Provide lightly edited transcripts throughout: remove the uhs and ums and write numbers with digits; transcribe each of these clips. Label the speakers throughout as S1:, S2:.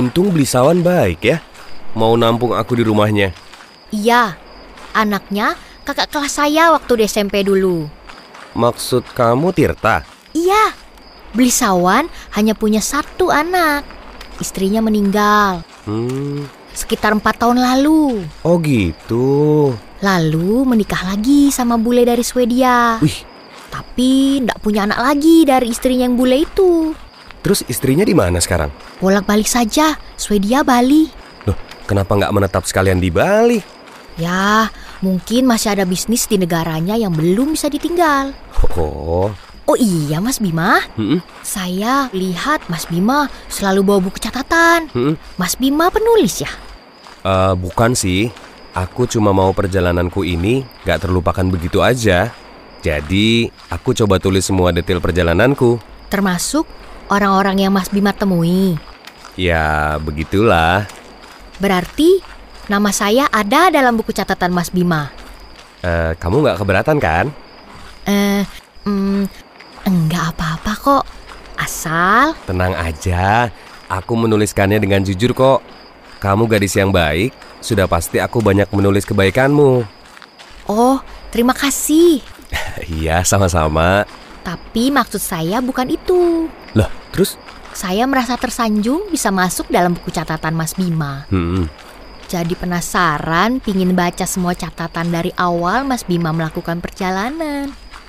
S1: Untung Blisawan baik ya, mau nampung aku di rumahnya.
S2: Iya, anaknya kakak kelas saya waktu di SMP dulu.
S1: Maksud kamu Tirta?
S2: Iya, Blisawan hanya punya satu anak. Istrinya meninggal sekitar 4 tahun lalu.
S1: Oh gitu.
S2: Lalu menikah lagi sama bule dari Swedia.
S1: Wih.
S2: Tapi nggak punya anak lagi dari istrinya yang bule itu.
S1: Terus istrinya di mana sekarang?
S2: Bolak-balik saja, Swedia, Bali.
S1: Loh, kenapa nggak menetap sekalian di Bali?
S2: Ya, mungkin masih ada bisnis di negaranya yang belum bisa ditinggal. Oh iya Mas Bima, saya lihat Mas Bima selalu bawa buku catatan. Mas Bima penulis ya?
S1: Bukan sih, aku cuma mau perjalananku ini nggak terlupakan begitu aja. Jadi, aku coba tulis semua detail perjalananku.
S2: Termasuk orang-orang yang Mas Bima temui?
S1: Ya, begitulah.
S2: Berarti nama saya ada dalam buku catatan Mas Bima?
S1: Kamu nggak keberatan kan?
S2: Enggak apa-apa kok. Asal...
S1: Tenang aja, aku menuliskannya dengan jujur kok. Kamu gadis yang baik, sudah pasti aku banyak menulis kebaikanmu.
S2: Oh, terima kasih.
S1: Iya, sama-sama.
S2: Tapi maksud saya bukan itu.
S1: Loh, terus?
S2: Saya merasa tersanjung bisa masuk dalam buku catatan Mas Bima. Jadi penasaran, pingin baca semua catatan dari awal Mas Bima melakukan perjalanan.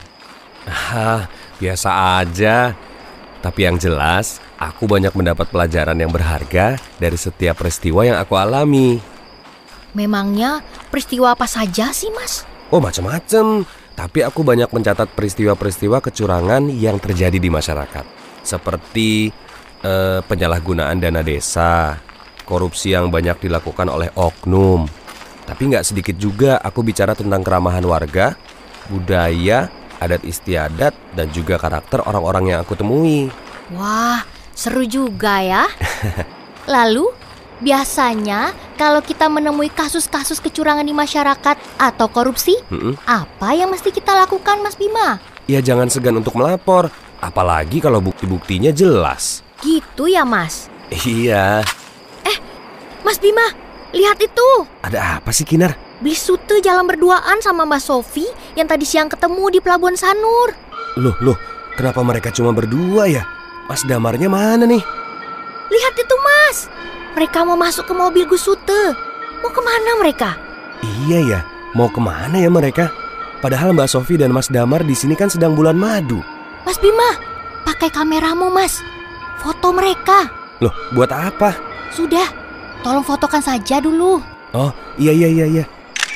S1: Biasa aja. Tapi yang jelas, aku banyak mendapat pelajaran yang berharga dari setiap peristiwa yang aku alami.
S2: Memangnya peristiwa apa saja sih, Mas?
S1: Oh, macam-macam. Tapi aku banyak mencatat peristiwa-peristiwa kecurangan yang terjadi di masyarakat. Seperti penyalahgunaan dana desa, korupsi yang banyak dilakukan oleh oknum. Tapi nggak sedikit juga aku bicara tentang keramahan warga, budaya, adat istiadat, dan juga karakter orang-orang yang aku temui.
S2: Wah, seru juga ya. Lalu, biasanya kalau kita menemui kasus-kasus kecurangan di masyarakat atau korupsi, apa yang mesti kita lakukan, Mas Bima?
S1: Ya jangan segan untuk melapor, apalagi kalau bukti-buktinya jelas.
S2: Gitu ya, Mas?
S1: Iya.
S2: Mas Bima, lihat itu.
S1: Ada apa sih, Kinar?
S2: Blisute jalan berduaan sama Mbak Sofi yang tadi siang ketemu di Pelabuhan Sanur.
S1: Loh, kenapa mereka cuma berdua ya? Mas Damarnya mana nih?
S2: Lihat itu, Mas. Mereka mau masuk ke mobil Gusute. Mau kemana mereka?
S1: Iya ya, mau kemana ya mereka? Padahal Mbak Sofi dan Mas Damar di sini kan sedang bulan madu.
S2: Mas Bima, pakai kameramu, Mas. Foto mereka.
S1: Loh, buat apa?
S2: Sudah, tolong fotokan saja dulu.
S1: Oh, iya.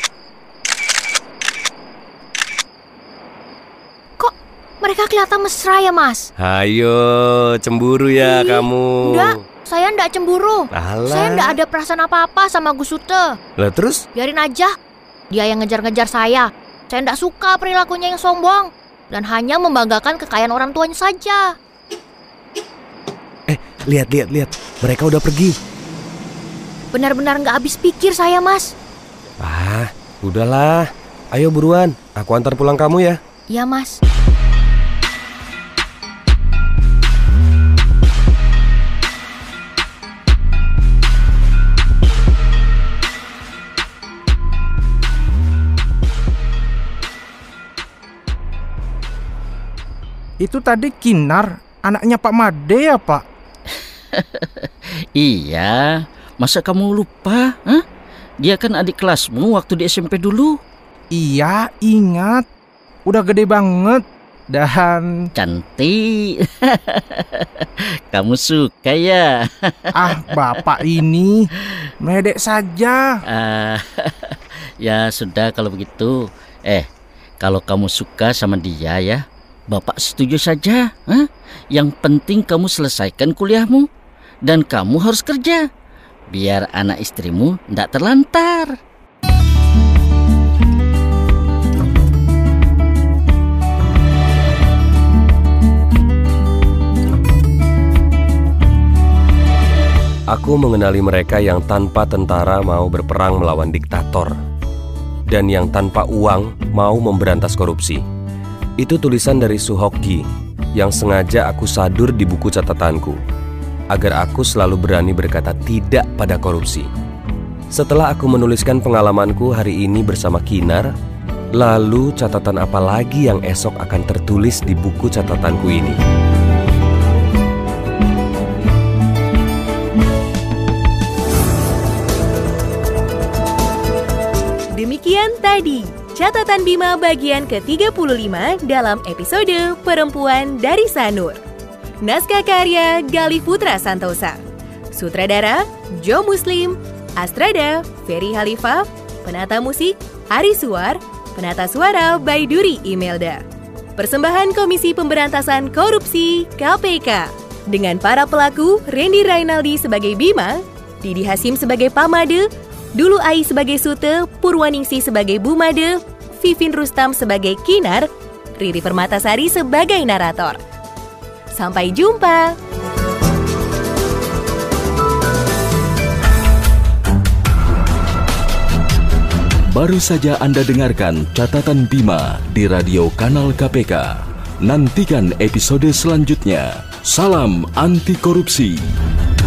S2: Kok mereka kelihatan mesra ya, Mas?
S1: Hayo, cemburu ya kamu.
S2: Enggak, saya enggak cemburu.
S1: Alah.
S2: Saya enggak ada perasaan apa-apa sama Gusute.
S1: Lah terus?
S2: Biarin aja. Dia yang ngejar-ngejar saya. Saya enggak suka perilakunya yang sombong dan hanya membanggakan kekayaan orang tuanya saja.
S1: Lihat. Mereka udah pergi.
S2: Benar-benar nggak habis pikir saya, Mas.
S1: Udahlah. Ayo buruan, aku antar pulang kamu ya.
S2: Iya, Mas.
S3: Itu tadi Kinar, anaknya Pak Made ya, Pak?
S4: Iya, masa kamu lupa? Dia kan adik kelasmu waktu di SMP dulu.
S3: Iya, ingat. Udah gede banget dan
S4: cantik. Kamu suka ya?
S3: Bapak ini medek saja.
S4: Ya sudah kalau begitu. Kalau kamu suka sama dia ya, Bapak setuju saja. Yang penting kamu selesaikan kuliahmu dan kamu harus kerja biar anak istrimu tidak terlantar.
S1: Aku mengenali mereka yang tanpa tentara mau berperang melawan diktator dan yang tanpa uang mau memberantas korupsi. Itu tulisan dari Suhokgi yang sengaja aku sadur di buku catatanku. agar aku selalu berani berkata tidak pada korupsi. Setelah aku menuliskan pengalamanku hari ini bersama Kinar, lalu catatan apa lagi yang esok akan tertulis di buku catatanku ini?
S5: Demikian tadi catatan Bima bagian ke-35 dalam episode Perempuan dari Sanur. Naskah karya Galih Putra Santosa. Sutradara Jo Muslim. Astrada Ferry Halifah. Penata musik Hari Suar. Penata suara Baiduri Imelda. Persembahan Komisi Pemberantasan Korupsi KPK. Dengan para pelaku Randy Rainaldi sebagai Bima, Didi Hasim sebagai Pamade, Dulu Ai sebagai Sute, Purwaningsih sebagai Bumade, Vivin Rustam sebagai Kinar, Riri Permatasari sebagai narator. Sampai jumpa!
S6: Baru saja Anda dengarkan catatan Bima di radio kanal KPK. Nantikan episode selanjutnya. Salam anti korupsi.